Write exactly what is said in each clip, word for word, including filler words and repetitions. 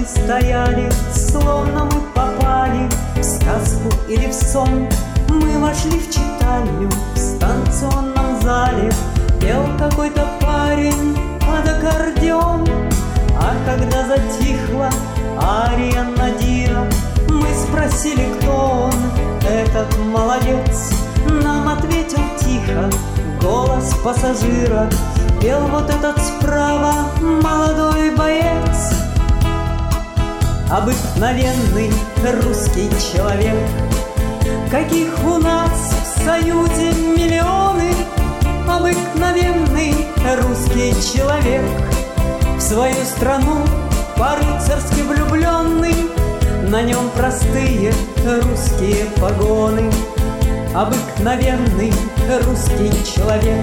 стояли, словно мы попали в сказку или в сон. Мы вошли в читальню, в станционном зале пел какой-то парень под аккордеон. А когда затихла ария Надира, мы спросили, кто он, этот молодец. Нам ответил тихо голос пассажира: пел вот этот справа молодой боец. Обыкновенный русский человек, каких у нас в Союзе миллионы. Обыкновенный русский человек, в свою страну по-рыцарски влюбленный. На нем простые русские погоны. Обыкновенный русский человек.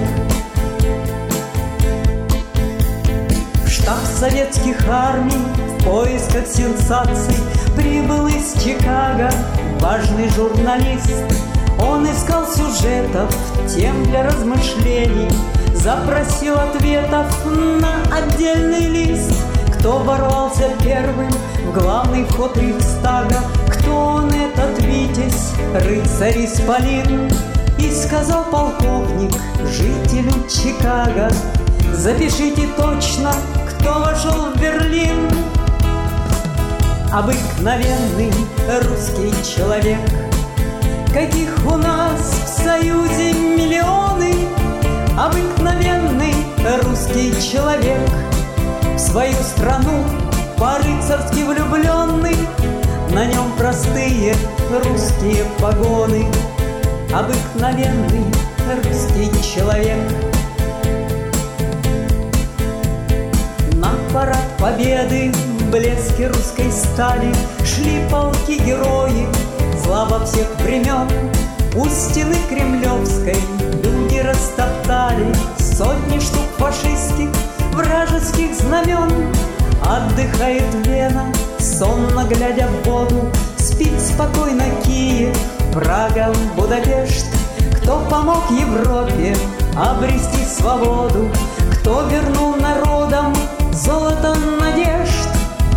В штаб советских армий в поисках сенсаций прибыл из Чикаго важный журналист. Он искал сюжетов, тем для размышлений, запросил ответов на отдельный лист. Кто ворвался первым в главный вход Рейхстага? Кто он, этот витязь, рыцарь исполин? И сказал полковник жителю Чикаго: запишите точно, кто вошел в Берлин. Обыкновенный русский человек, каких у нас в Союзе миллионы. Обыкновенный русский человек, в свою страну по-рыцарски влюбленный. На нем простые русские погоны. Обыкновенный русский человек. На парад победы в блеске русской стали шли полки-герои, слава всех времен. У стены Кремлевской люди растоптали сотни штук фашистских вражеских знамен. Отдыхает Вена, сонно глядя в воду, спит спокойно Киев, Прага, Будапешт. Кто помог Европе обрести свободу? Кто вернул народам золото надежд?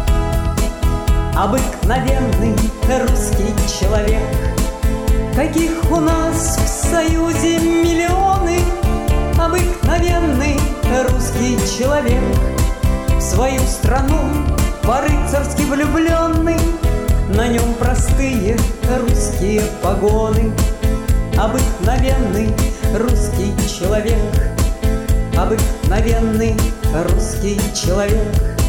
Обыкновенный русский человек, каких у нас в Союзе миллионы. Обыкновенный русский человек, в свою страну по-рыцарски влюбленный. На нем простые русские погоны. Обыкновенный русский человек. Обыкновенный русский человек.